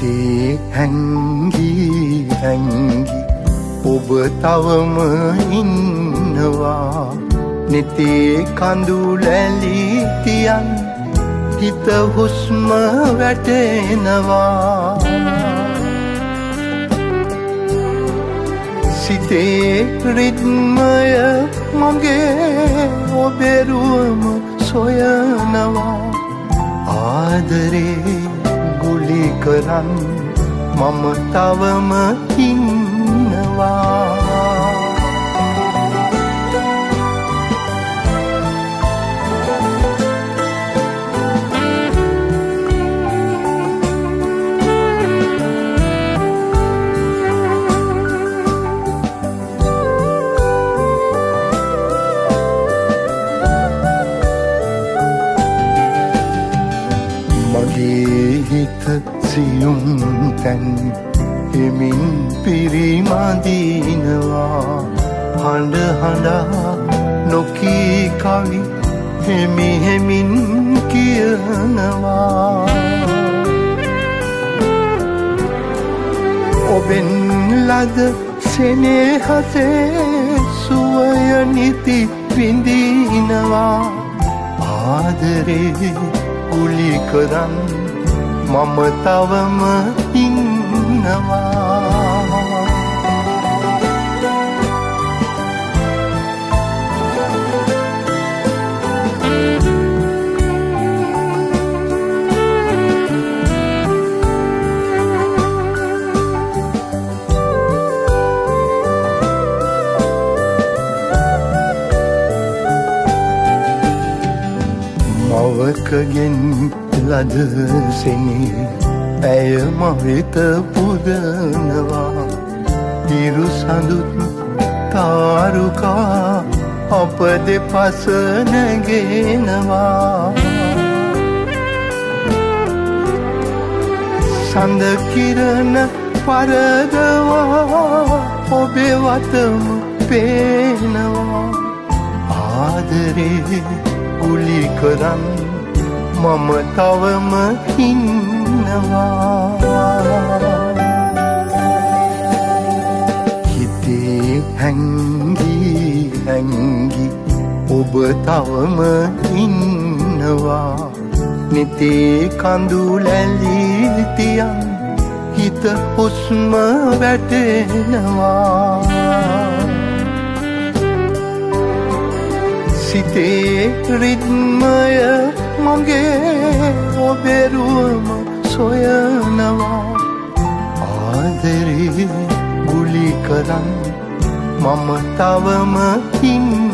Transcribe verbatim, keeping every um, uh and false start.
හිතේ හැංගි හැංගි ඔබ තවම ඉන්නවා නිතේ කඳුලැලි තියන් හිත හුස්ම වැටෙනවා සිතේ රිද්මය මගේ ඔබෙරුවම සොයනවා ආදරේ ගුලි කරන් මම තවම ඉන්නවා මගේ හිත සියුම් තැන් හිමින් පිරිමදිනවා හඬ හඬා නොකී කවි හෙමි හෙමින් කියනවා ඔබෙන් ලද සෙනෙහසේ සුවය නිති විඳිනවා ආදරේ ගුලි කරන් මම තවම ඉන්නවා මවකගෙන් ලද සෙනෙහ ඇය මවෙත පුදනවා හිරු සඳුත් තාරුකා අප දෙපස නැගෙනවා සඳ කිරණ පරදවා ඔබේ වතම පේනවා ආදරේ ගුලි කරන් මම තවම ඉන්නවා හිතේ හැංගි හැංගි ඔබ තවම ඉන්නවා නිතේ කඳුලැලි තියන් හිත හුස්ම වැටෙනවා සිතේ රිද්මය මගේ ඔබෙරුවම සොයනවා ආදරේ ගුලි කරන් මම තවම ඉන්නවා